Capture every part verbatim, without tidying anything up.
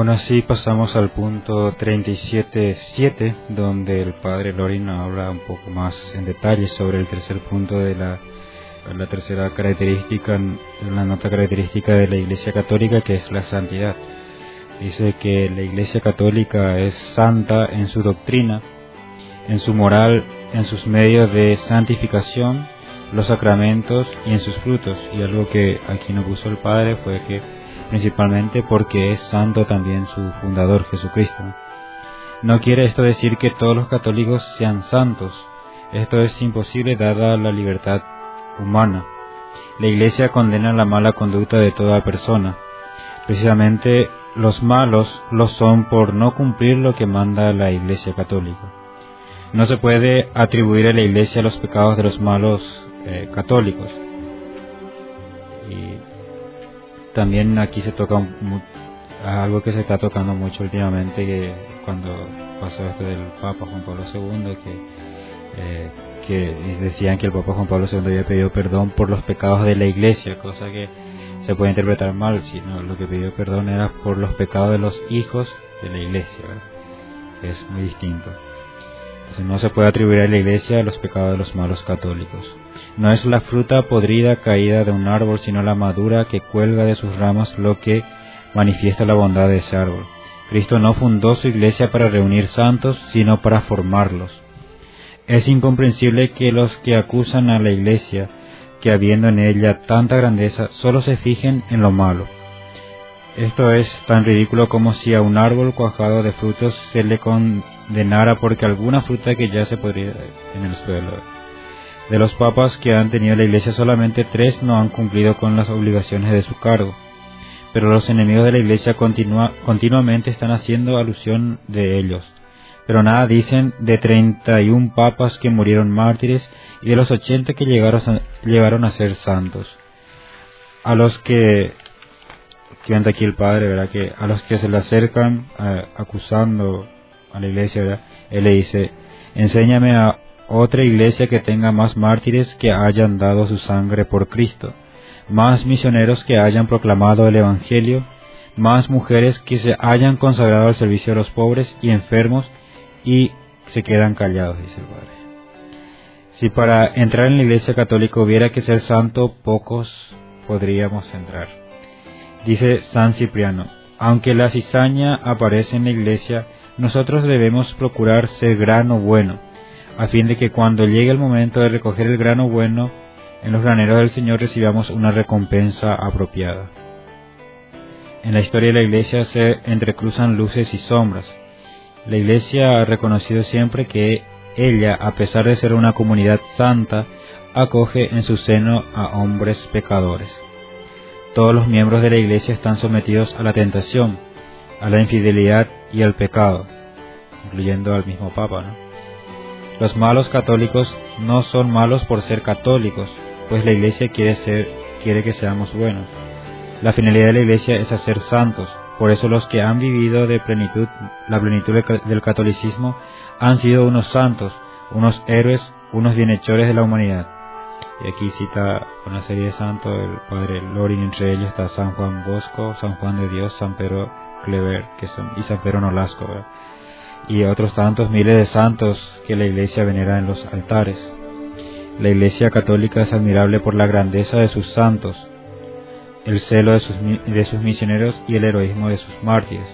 Bueno, así pasamos al punto treinta y siete punto siete, donde el padre Lorin habla un poco más en detalle sobre el tercer punto de la, la tercera característica, la nota característica de la Iglesia Católica, que es la santidad. Dice que la Iglesia Católica es santa en su doctrina, en su moral, en sus medios de santificación, los sacramentos y en sus frutos. Y algo que aquí nos puso el Padre fue que principalmente porque es santo también su fundador, Jesucristo. No quiere esto decir que todos los católicos sean santos. Esto es imposible dada la libertad humana. La Iglesia condena la mala conducta de toda persona. Precisamente los malos lo son por no cumplir lo que manda la Iglesia Católica. No se puede atribuir a la Iglesia los pecados de los malos eh, católicos. Y también aquí se toca un, algo que se está tocando mucho últimamente, que cuando pasó esto del Papa Juan Pablo segundo, que, eh, que decían que el Papa Juan Pablo segundo había pedido perdón por los pecados de la Iglesia, cosa que se puede interpretar mal, sino lo que pidió perdón era por los pecados de los hijos de la Iglesia, ¿verdad? Que es muy distinto. Entonces no se puede atribuir a la Iglesia los pecados de los malos católicos. No es la fruta podrida caída de un árbol, sino la madura que cuelga de sus ramas lo que manifiesta la bondad de ese árbol. Cristo no fundó su Iglesia para reunir santos, sino para formarlos. Es incomprensible que los que acusan a la Iglesia, que habiendo en ella tanta grandeza, solo se fijen en lo malo. Esto es tan ridículo como si a un árbol cuajado de frutos se le condenara porque alguna fruta que ya se podría en el suelo. De los papas que han tenido la Iglesia, solamente tres no han cumplido con las obligaciones de su cargo. Pero los enemigos de la Iglesia continua, continuamente están haciendo alusión de ellos. Pero nada dicen de treinta y un papas que murieron mártires y de los ochenta que llegaron a, llegaron a ser santos. A los que, que anda aquí el Padre, ¿verdad? Que a los que se le acercan eh, acusando a la Iglesia, ¿verdad? Él le dice: enséñame a otra iglesia que tenga más mártires que hayan dado su sangre por Cristo, más misioneros que hayan proclamado el Evangelio, más mujeres que se hayan consagrado al servicio de los pobres y enfermos y se quedan callados, dice el Padre. Si para entrar en la Iglesia Católica hubiera que ser santo, pocos podríamos entrar. Dice San Cipriano: aunque la cizaña aparece en la Iglesia, nosotros debemos procurar ser grano bueno, a fin de que cuando llegue el momento de recoger el grano bueno en los graneros del Señor recibamos una recompensa apropiada. En la historia de la Iglesia se entrecruzan luces y sombras. La Iglesia ha reconocido siempre que ella, a pesar de ser una comunidad santa, acoge en su seno a hombres pecadores. Todos los miembros de la Iglesia están sometidos a la tentación, a la infidelidad y al pecado, incluyendo al mismo Papa, ¿no? Los malos católicos no son malos por ser católicos, pues la Iglesia quiere ser, quiere que seamos buenos. La finalidad de la Iglesia es hacer santos. Por eso los que han vivido de plenitud, la plenitud del catolicismo, han sido unos santos, unos héroes, unos bienhechores de la humanidad. Y aquí cita una serie de santos, el Padre Lorin, entre ellos está San Juan Bosco, San Juan de Dios, San Pedro Clever, que son, y San Pedro Nolasco, ¿verdad? Y otros tantos miles de santos que la Iglesia venera en los altares. La Iglesia Católica es admirable por la grandeza de sus santos, el celo de sus, de sus misioneros y el heroísmo de sus mártires.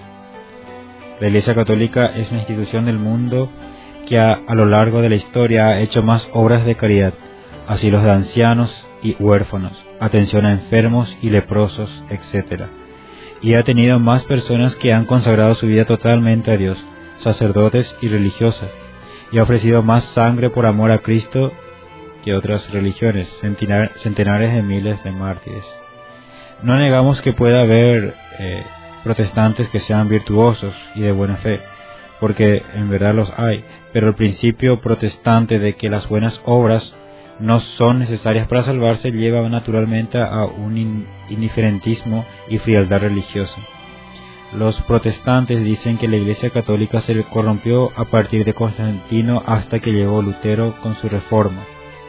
La Iglesia Católica es una institución del mundo que a, a lo largo de la historia ha hecho más obras de caridad, asilos de ancianos y huérfanos, atención a enfermos y leprosos, etcétera. Y ha tenido más personas que han consagrado su vida totalmente a Dios, sacerdotes y religiosas, y ha ofrecido más sangre por amor a Cristo que otras religiones, centenar, centenares de miles de mártires. No negamos que pueda haber eh, protestantes que sean virtuosos y de buena fe, porque en verdad los hay, pero el principio protestante de que las buenas obras no son necesarias para salvarse lleva naturalmente a un indiferentismo y frialdad religiosa. Los protestantes dicen que la Iglesia Católica se corrompió a partir de Constantino hasta que llegó Lutero con su reforma.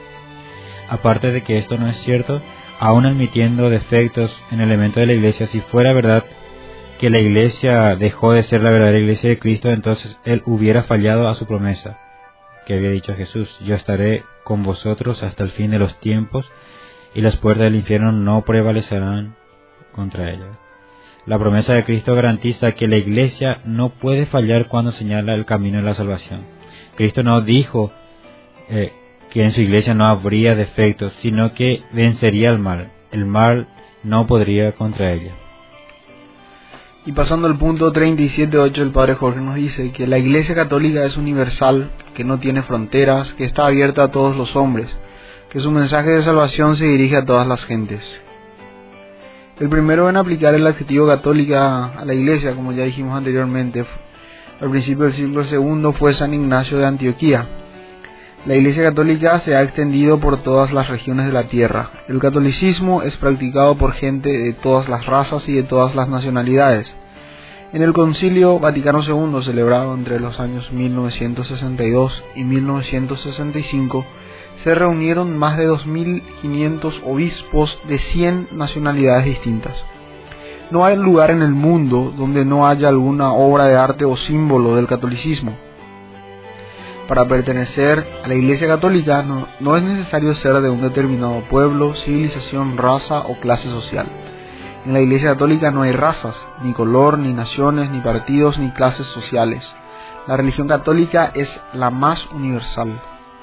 Aparte de que esto no es cierto, aun admitiendo defectos en el elemento de la Iglesia, si fuera verdad que la iglesia dejó de ser la verdadera iglesia de Cristo, entonces él hubiera fallado a su promesa que había dicho Jesús: yo estaré con vosotros hasta el fin de los tiempos, y las puertas del infierno no prevalecerán contra ella. La promesa de Cristo garantiza que la iglesia no puede fallar cuando señala el camino de la salvación. Cristo no dijo eh, que en su iglesia no habría defectos, sino que vencería el mal. El mal no podría contra ella. Y pasando al punto treinta y siete punto ocho, el Padre Jorge nos dice que la Iglesia Católica es universal, que no tiene fronteras, que está abierta a todos los hombres, que su mensaje de salvación se dirige a todas las gentes. El primero en aplicar el adjetivo católica a la Iglesia, como ya dijimos anteriormente, al principio del siglo segundo, fue San Ignacio de Antioquía. La Iglesia Católica se ha extendido por todas las regiones de la tierra. El catolicismo es practicado por gente de todas las razas y de todas las nacionalidades. En el Concilio Vaticano segundo, celebrado entre los años mil novecientos sesenta y dos y mil novecientos sesenta y cinco, se reunieron más de dos mil quinientos obispos de cien nacionalidades distintas. No hay lugar en el mundo donde no haya alguna obra de arte o símbolo del catolicismo. Para pertenecer a la Iglesia Católica no, no es necesario ser de un determinado pueblo, civilización, raza o clase social. En la Iglesia Católica no hay razas, ni color, ni naciones, ni partidos, ni clases sociales. La religión católica es la más universal.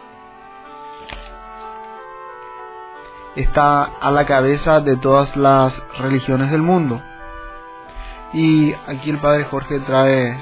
Está a la cabeza de todas las religiones del mundo. Y aquí el Padre Jorge trae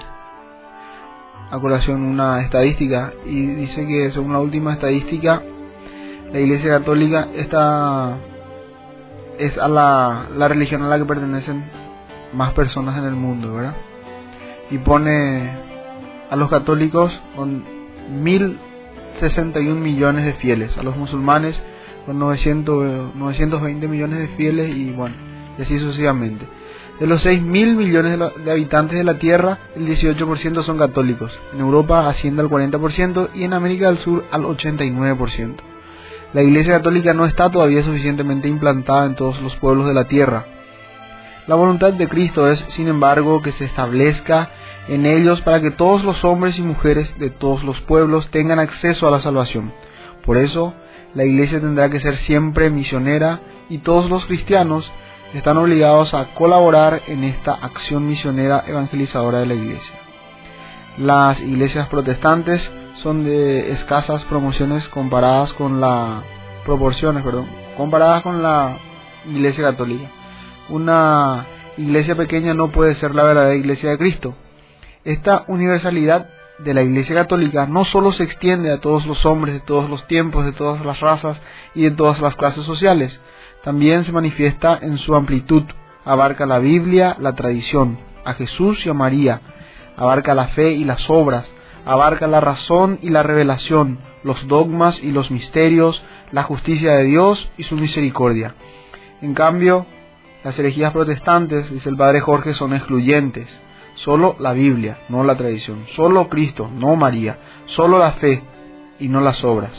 a colación una estadística y dice que según la última estadística, la Iglesia Católica está es a la, la religión a la que pertenecen más personas en el mundo, ¿verdad? Y pone a los católicos con mil sesenta y un millones de fieles, a los musulmanes con novecientos, novecientos veinte millones de fieles, y bueno, y así sucesivamente. De los seis mil millones de, de habitantes de la Tierra, el dieciocho por ciento son católicos. En Europa asciende al cuarenta por ciento y en América del Sur al ochenta y nueve por ciento. La Iglesia Católica no está todavía suficientemente implantada en todos los pueblos de la Tierra. La voluntad de Cristo es, sin embargo, que se establezca en ellos para que todos los hombres y mujeres de todos los pueblos tengan acceso a la salvación. Por eso, la Iglesia tendrá que ser siempre misionera, y todos los cristianos están obligados a colaborar en esta acción misionera evangelizadora de la Iglesia. Las iglesias protestantes son de escasas promociones comparadas con la proporciones, perdón, comparadas con la Iglesia Católica. Una iglesia pequeña no puede ser la verdadera Iglesia de Cristo. Esta universalidad de la Iglesia Católica no solo se extiende a todos los hombres de todos los tiempos, de todas las razas y de todas las clases sociales. También se manifiesta en su amplitud, abarca la Biblia, la tradición, a Jesús y a María, abarca la fe y las obras, abarca la razón y la revelación, los dogmas y los misterios, la justicia de Dios y su misericordia. En cambio, las herejías protestantes, dice el Padre Jorge, son excluyentes. Solo la Biblia, no la tradición, solo Cristo, no María, solo la fe y no las obras.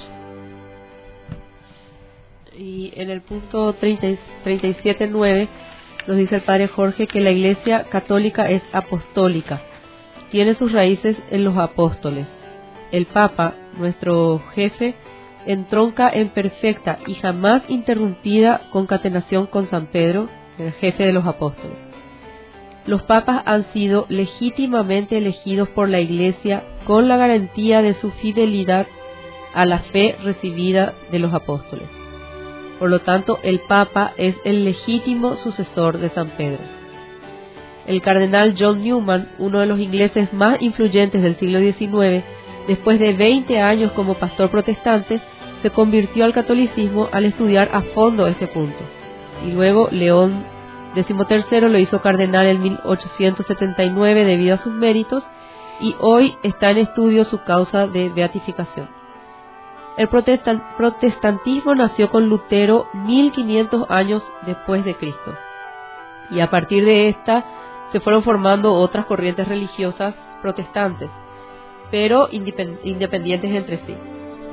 Y en el punto treinta y siete punto nueve nos dice el Padre Jorge que la Iglesia Católica es apostólica, tiene sus raíces en los apóstoles. El Papa, nuestro jefe, entronca en perfecta y jamás interrumpida concatenación con San Pedro, el jefe de los apóstoles. Los papas han sido legítimamente elegidos por la Iglesia con la garantía de su fidelidad a la fe recibida de los apóstoles. Por lo tanto, el Papa es el legítimo sucesor de San Pedro. El cardenal John Newman, uno de los ingleses más influyentes del siglo diecinueve, después de veinte años como pastor protestante, se convirtió al catolicismo al estudiar a fondo este punto. Y luego León decimotercero lo hizo cardenal en mil ochocientos setenta y nueve debido a sus méritos, y hoy está en estudio su causa de beatificación. El protestantismo nació con Lutero mil quinientos años después de Cristo, y a partir de esta se fueron formando otras corrientes religiosas protestantes, pero independientes entre sí.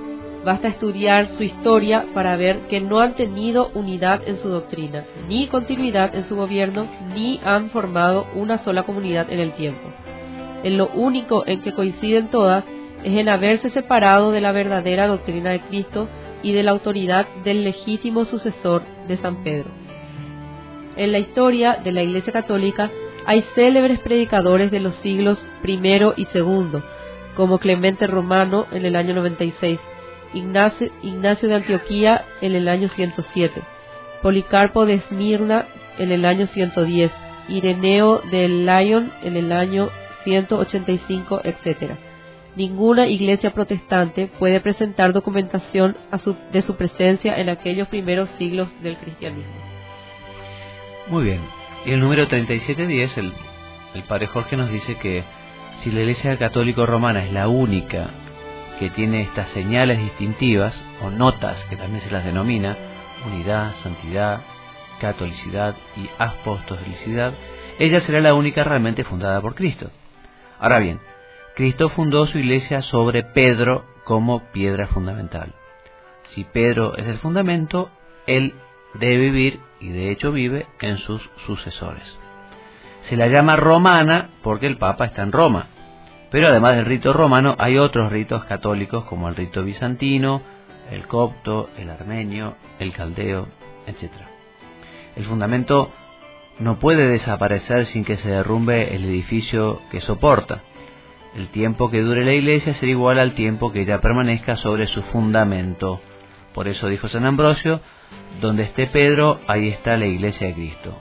Basta estudiar su historia para ver que no han tenido unidad en su doctrina, ni continuidad en su gobierno, ni han formado una sola comunidad en el tiempo. En lo único en que coinciden todas es en haberse separado de la verdadera doctrina de Cristo y de la autoridad del legítimo sucesor de San Pedro. En la historia de la Iglesia Católica hay célebres predicadores de los siglos primero y segundo, como Clemente Romano en el año noventa y seis, Ignacio, Ignacio de Antioquía en el año ciento siete, Policarpo de Esmirna en el año ciento diez, Ireneo de Lyon en el año ciento ochenta y cinco, etcétera. Ninguna iglesia protestante puede presentar documentación a su, de su presencia en aquellos primeros siglos del cristianismo. Muy bien. Y el número treinta y siete diez, el, el padre Jorge nos dice que si la Iglesia Católica Romana es la única que tiene estas señales distintivas, o notas, que también se las denomina, unidad, santidad, catolicidad y apostolicidad, ella será la única realmente fundada por Cristo. Ahora bien, Cristo fundó su iglesia sobre Pedro como piedra fundamental. Si Pedro es el fundamento, él debe vivir, y de hecho vive, en sus sucesores. Se la llama romana porque el Papa está en Roma, pero además del rito romano hay otros ritos católicos como el rito bizantino, el copto, el armenio, el caldeo, etcétera. El fundamento no puede desaparecer sin que se derrumbe el edificio que soporta. El tiempo que dure la iglesia será igual al tiempo que ella permanezca sobre su fundamento. Por eso dijo San Ambrosio, donde esté Pedro, ahí está la iglesia de Cristo.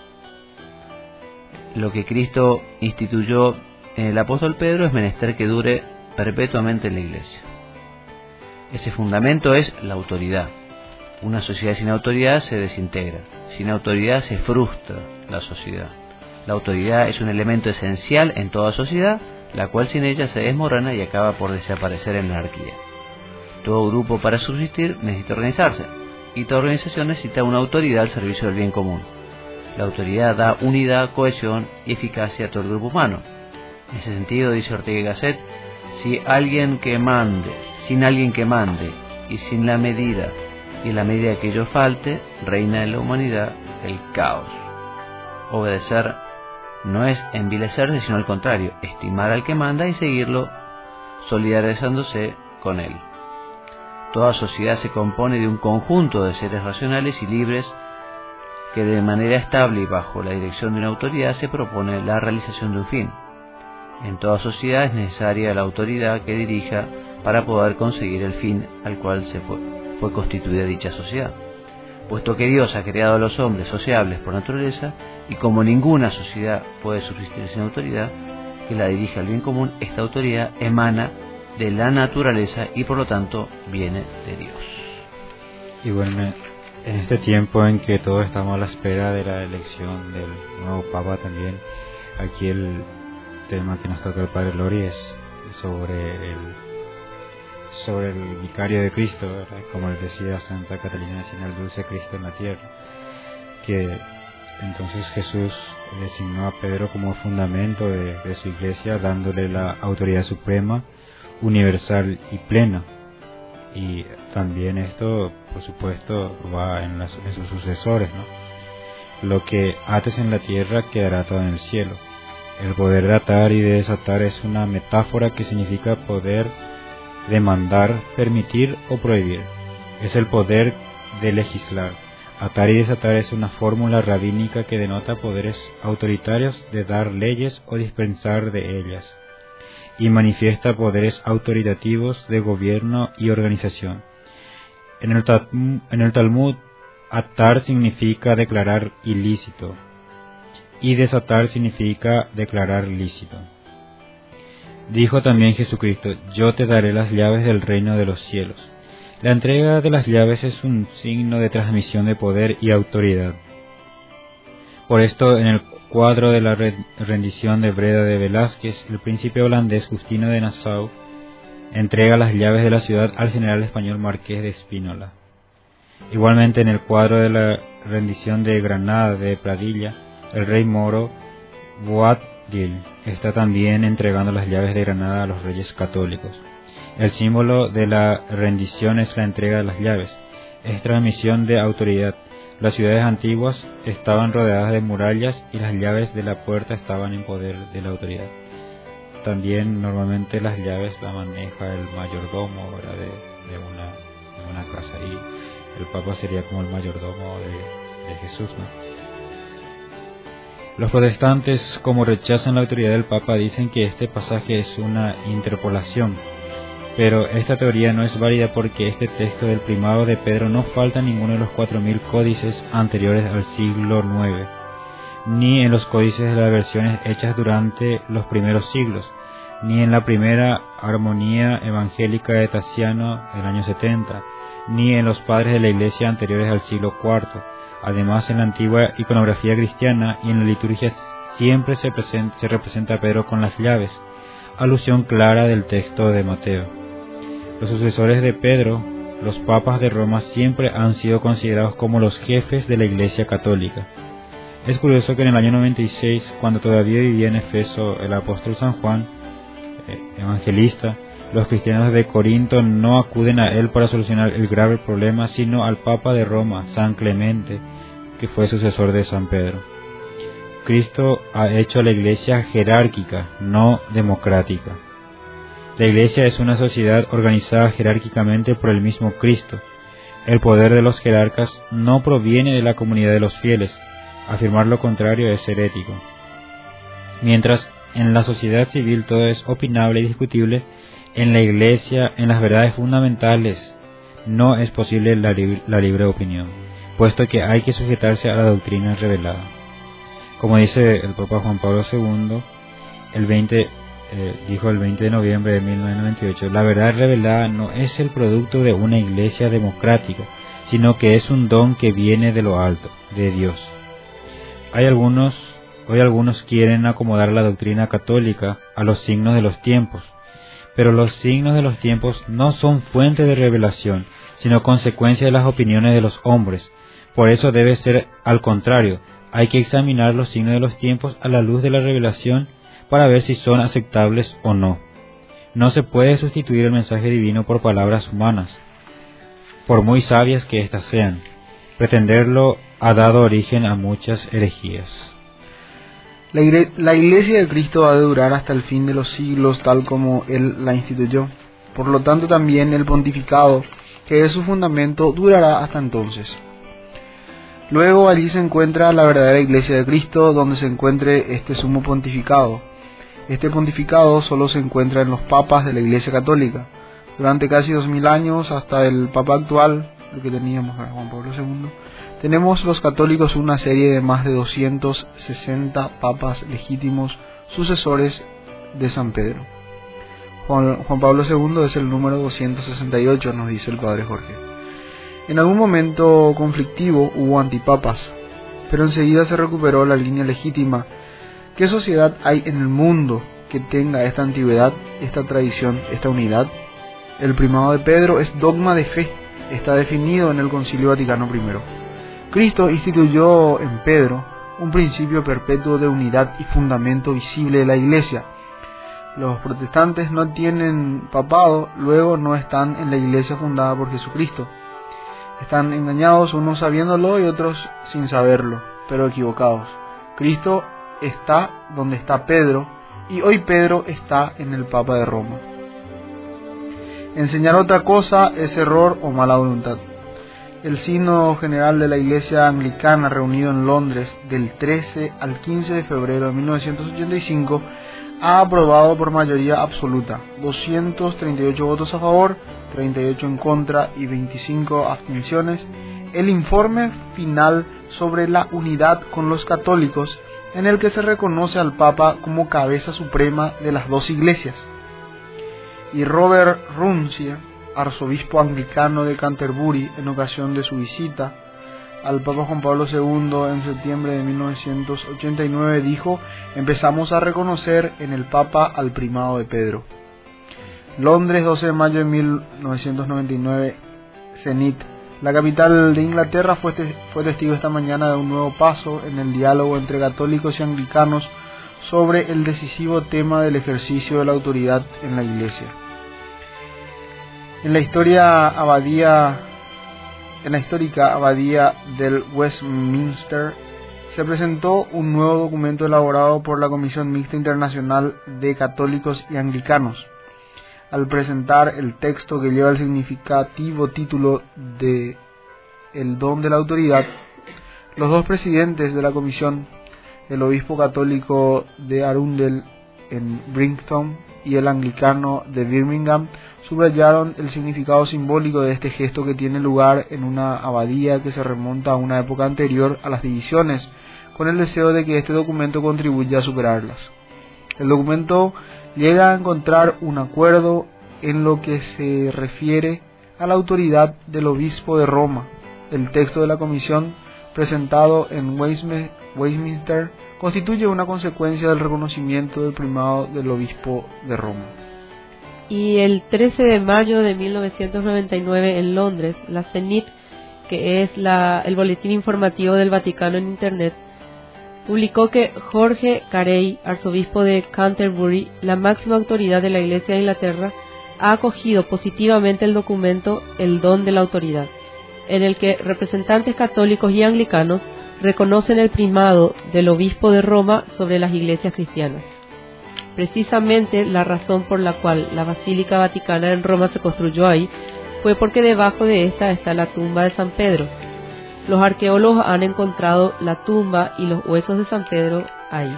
Lo que Cristo instituyó en el apóstol Pedro es menester que dure perpetuamente en la iglesia. Ese fundamento es la autoridad. Una sociedad sin autoridad se desintegra. Sin autoridad se frustra la sociedad. La autoridad es un elemento esencial en toda sociedad, la cual sin ella se desmorona y acaba por desaparecer en la anarquía. Todo grupo para subsistir necesita organizarse, y toda organización necesita una autoridad al servicio del bien común. La autoridad da unidad, cohesión y eficacia a todo el grupo humano. En ese sentido, dice Ortega y Gasset, si alguien que mande, sin alguien que mande, y sin la medida, y en la medida que ello falte, reina en la humanidad el caos. Obedecer no es envilecerse, sino al contrario, estimar al que manda y seguirlo, solidarizándose con él. Toda sociedad se compone de un conjunto de seres racionales y libres que de manera estable y bajo la dirección de una autoridad se propone la realización de un fin. En toda sociedad es necesaria la autoridad que dirija para poder conseguir el fin al cual se fue, fue constituida dicha sociedad. Puesto que Dios ha creado a los hombres sociables por naturaleza, y como ninguna sociedad puede subsistir sin autoridad que la dirija al bien común, esta autoridad emana de la naturaleza y por lo tanto viene de Dios. Y bueno, en este tiempo en que todos estamos a la espera de la elección del nuevo Papa también, aquí el tema que nos toca el Padre Lori es sobre el sobre el vicario de Cristo, ¿verdad? Como les decía Santa Catalina, sin el dulce Cristo en la tierra, que entonces Jesús designó a Pedro como fundamento de, de su iglesia, dándole la autoridad suprema, universal y plena. Y también esto, por supuesto, va en, las, en sus sucesores, ¿no? Lo que ates en la tierra quedará atado en el cielo. El poder de atar y de desatar es una metáfora que significa poder demandar, permitir o prohibir. Es el poder de legislar. Atar y desatar es una fórmula rabínica que denota poderes autoritarios de dar leyes o dispensar de ellas, y manifiesta poderes autoritativos de gobierno y organización. En el, en el Talmud, atar significa declarar ilícito y desatar significa declarar lícito. Dijo también Jesucristo: yo te daré las llaves del reino de los cielos. La entrega de las llaves es un signo de transmisión de poder y autoridad. Por esto, en el cuadro de la rendición de Breda de Velázquez, el príncipe holandés Justino de Nassau entrega las llaves de la ciudad al general español Marqués de Espínola. Igualmente, en el cuadro de la rendición de Granada de Pradilla, el rey moro Boabdil está también entregando las llaves de Granada a los reyes católicos. El símbolo de la rendición es la entrega de las llaves. Es transmisión de autoridad. Las ciudades antiguas estaban rodeadas de murallas y las llaves de la puerta estaban en poder de la autoridad. También normalmente las llaves las maneja el mayordomo, ¿verdad? De, de, una, de una casa, y el Papa sería como el mayordomo de, de Jesús, ¿no? Los protestantes, como rechazan la autoridad del Papa, dicen que este pasaje es una interpolación, pero esta teoría no es válida porque este texto del primado de Pedro no falta en ninguno de los cuatro mil códices anteriores al siglo nueve, ni en los códices de las versiones hechas durante los primeros siglos, ni en la primera armonía evangélica de Tasiano del año setenta, ni en los padres de la Iglesia anteriores al siglo cuarto. Además, en la antigua iconografía cristiana y en la liturgia siempre se, presenta, se representa a Pedro con las llaves, alusión clara del texto de Mateo. Los sucesores de Pedro, los papas de Roma, siempre han sido considerados como los jefes de la Iglesia católica. Es curioso que en el año noventa y seis, cuando todavía vivía en Efeso el apóstol San Juan, eh, evangelista, los cristianos de Corinto no acuden a él para solucionar el grave problema, sino al Papa de Roma, San Clemente, que fue sucesor de San Pedro. Cristo ha hecho a la Iglesia jerárquica, no democrática. La Iglesia es una sociedad organizada jerárquicamente por el mismo Cristo. El poder de los jerarcas no proviene de la comunidad de los fieles. Afirmar lo contrario es herético. Mientras en la sociedad civil todo es opinable y discutible, en la Iglesia, en las verdades fundamentales, no es posible la, li- la libre opinión, puesto que hay que sujetarse a la doctrina revelada. Como dice el Papa Juan Pablo segundo, el veinte, eh, dijo el veinte de noviembre de mil novecientos noventa y ocho, la verdad revelada no es el producto de una Iglesia democrática, sino que es un don que viene de lo alto, de Dios. Hay algunos, hoy algunos quieren acomodar la doctrina católica a los signos de los tiempos, pero los signos de los tiempos no son fuente de revelación, sino consecuencia de las opiniones de los hombres. Por eso debe ser al contrario, hay que examinar los signos de los tiempos a la luz de la revelación para ver si son aceptables o no. No se puede sustituir el mensaje divino por palabras humanas, por muy sabias que éstas sean. Pretenderlo ha dado origen a muchas herejías. La, igre- la Iglesia de Cristo ha de durar hasta el fin de los siglos, tal como Él la instituyó. Por lo tanto, también el pontificado, que es su fundamento, durará hasta entonces. Luego allí se encuentra la verdadera Iglesia de Cristo, donde se encuentre este sumo pontificado. Este pontificado solo se encuentra en los papas de la Iglesia católica. Durante casi dos mil años, hasta el papa actual, el que teníamos, Juan Pablo segundo, tenemos los católicos una serie de más de doscientos sesenta papas legítimos sucesores de San Pedro. Juan, Juan Pablo segundo es el número doscientos sesenta y ocho, nos dice el padre Jorge. En algún momento conflictivo hubo antipapas, pero enseguida se recuperó la línea legítima. ¿Qué sociedad hay en el mundo que tenga esta antigüedad, esta tradición, esta unidad? El primado de Pedro es dogma de fe, está definido en el Concilio Vaticano primero. Cristo instituyó en Pedro un principio perpetuo de unidad y fundamento visible de la Iglesia. Los protestantes no tienen papado, luego no están en la Iglesia fundada por Jesucristo. Están engañados unos sabiéndolo y otros sin saberlo, pero equivocados. Cristo está donde está Pedro, y hoy Pedro está en el Papa de Roma. Enseñar otra cosa es error o mala voluntad. El Sínodo General de la Iglesia Anglicana, reunido en Londres del trece al quince de febrero de mil novecientos ochenta y cinco, ha aprobado por mayoría absoluta, doscientos treinta y ocho votos a favor, treinta y ocho en contra y veinticinco abstenciones, el informe final sobre la unidad con los católicos, en el que se reconoce al Papa como cabeza suprema de las dos iglesias. Y Robert Runcie, arzobispo anglicano de Canterbury, en ocasión de su visita al Papa Juan Pablo segundo en septiembre de mil novecientos ochenta y nueve, dijo: empezamos a reconocer en el Papa al primado de Pedro. Londres, doce de mayo de mil novecientos noventa y nueve, Cenit. La capital de Inglaterra fue, te- fue testigo esta mañana de un nuevo paso en el diálogo entre católicos y anglicanos sobre el decisivo tema del ejercicio de la autoridad en la Iglesia. En la historia abadía, en la histórica abadía del Westminster se presentó un nuevo documento elaborado por la Comisión Mixta Internacional de Católicos y Anglicanos. Al presentar el texto, que lleva el significativo título de El don de la autoridad, los dos presidentes de la comisión, el obispo católico de Arundel en Brighton y el anglicano de Birmingham, subrayaron el significado simbólico de este gesto, que tiene lugar en una abadía que se remonta a una época anterior a las divisiones, con el deseo de que este documento contribuya a superarlas. El documento llega a encontrar un acuerdo en lo que se refiere a la autoridad del obispo de Roma. El texto de la comisión, presentado en Westminster, constituye una consecuencia del reconocimiento del primado del obispo de Roma. Y el trece de mayo de mil novecientos noventa y nueve en Londres, la CENIT, que es la, el boletín informativo del Vaticano en Internet, publicó que Jorge Carey, arzobispo de Canterbury, la máxima autoridad de la Iglesia de Inglaterra, ha acogido positivamente el documento El don de la autoridad, en el que representantes católicos y anglicanos reconocen el primado del obispo de Roma sobre las iglesias cristianas. Precisamente la razón por la cual la Basílica Vaticana en Roma se construyó ahí fue porque debajo de esta está la tumba de San Pedro. Los arqueólogos han encontrado la tumba y los huesos de San Pedro ahí.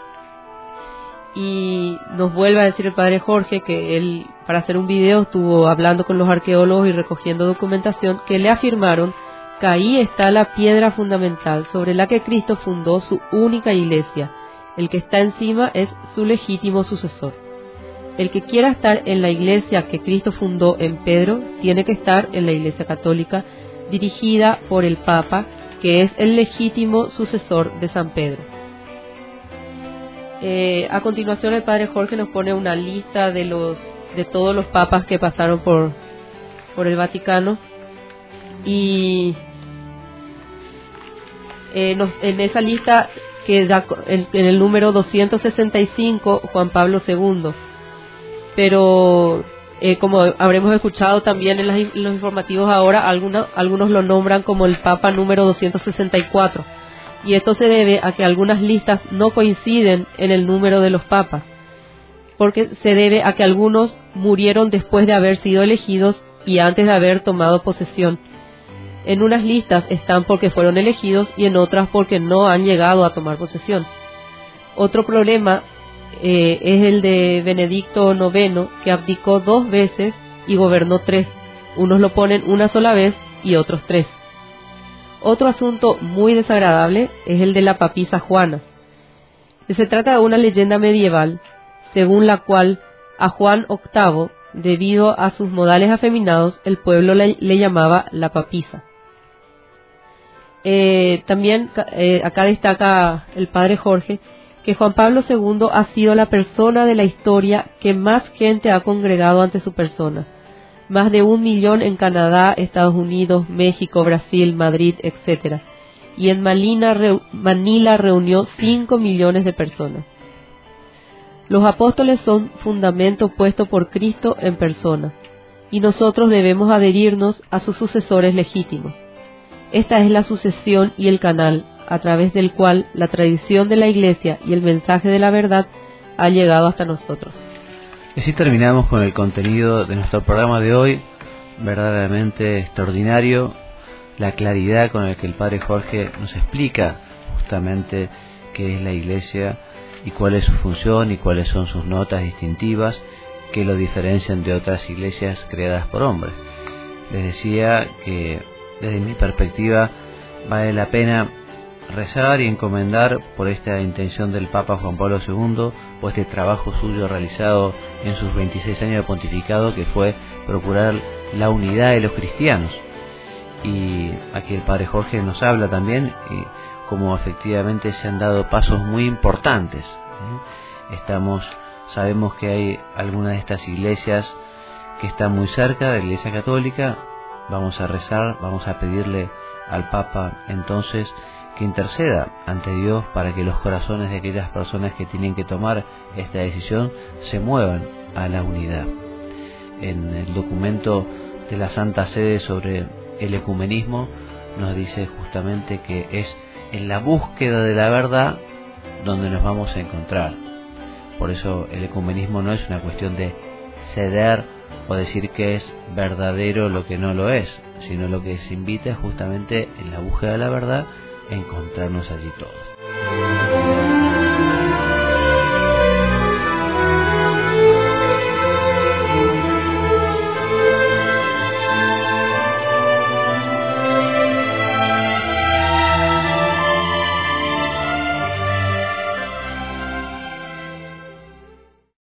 Y nos vuelve a decir el padre Jorge que él, para hacer un video, estuvo hablando con los arqueólogos y recogiendo documentación que le afirmaron que ahí está la piedra fundamental sobre la que Cristo fundó su única iglesia. El que está encima es su legítimo sucesor. El que quiera estar en la iglesia que Cristo fundó en Pedro, tiene que estar en la iglesia católica, dirigida por el Papa, que es el legítimo sucesor de San Pedro. Eh, a continuación el padre Jorge nos pone una lista de los de todos los papas que pasaron por por el Vaticano, y eh, nos, en esa lista que da en, en el número doscientos sesenta y cinco Juan Pablo segundo, pero Eh, como habremos escuchado también en, las, en los informativos ahora, algunos, algunos lo nombran como el Papa número doscientos sesenta y cuatro, y esto se debe a que algunas listas no coinciden en el número de los papas, porque se debe a que algunos murieron después de haber sido elegidos y antes de haber tomado posesión. En unas listas están porque fueron elegidos y en otras porque no han llegado a tomar posesión. Otro problema Eh, es el de Benedicto noveno, que abdicó dos veces y gobernó tres. Unos lo ponen una sola vez y otros tres. Otro asunto muy desagradable es el de la papisa Juana. Se trata de una leyenda medieval, según la cual a Juan octavo, debido a sus modales afeminados, el pueblo le, le llamaba la papisa. Eh, también eh, acá destaca el padre Jorge que Juan Pablo segundo ha sido la persona de la historia que más gente ha congregado ante su persona. Más de un millón en Canadá, Estados Unidos, México, Brasil, Madrid, etcétera. Y en Manila, Manila reunió cinco millones de personas. Los apóstoles son fundamento puesto por Cristo en persona, y nosotros debemos adherirnos a sus sucesores legítimos. Esta es la sucesión y el canal a través del cual la tradición de la Iglesia y el mensaje de la verdad ha llegado hasta nosotros. Y así terminamos con el contenido de nuestro programa de hoy, verdaderamente extraordinario, la claridad con la que el padre Jorge nos explica justamente qué es la Iglesia y cuál es su función y cuáles son sus notas distintivas que lo diferencian de otras iglesias creadas por hombres. Les decía que desde mi perspectiva vale la pena rezar y encomendar por esta intención del Papa Juan Pablo segundo, por este trabajo suyo realizado en sus veintiséis años de pontificado, que fue procurar la unidad de los cristianos. Y aquí el padre Jorge nos habla también y cómo efectivamente se han dado pasos muy importantes. Estamos, sabemos que hay algunas de estas iglesias que están muy cerca de la Iglesia Católica. Vamos a rezar, vamos a pedirle al Papa entonces que interceda ante Dios para que los corazones de aquellas personas que tienen que tomar esta decisión se muevan a la unidad. en el documento de la Santa Sede sobre el ecumenismo nos dice justamente que es en la búsqueda de la verdad donde nos vamos a encontrar. Por eso el ecumenismo no es una cuestión de ceder o decir que es verdadero lo que no lo es, sino lo que se invita es justamente en la búsqueda de la verdad a encontrarnos allí todos.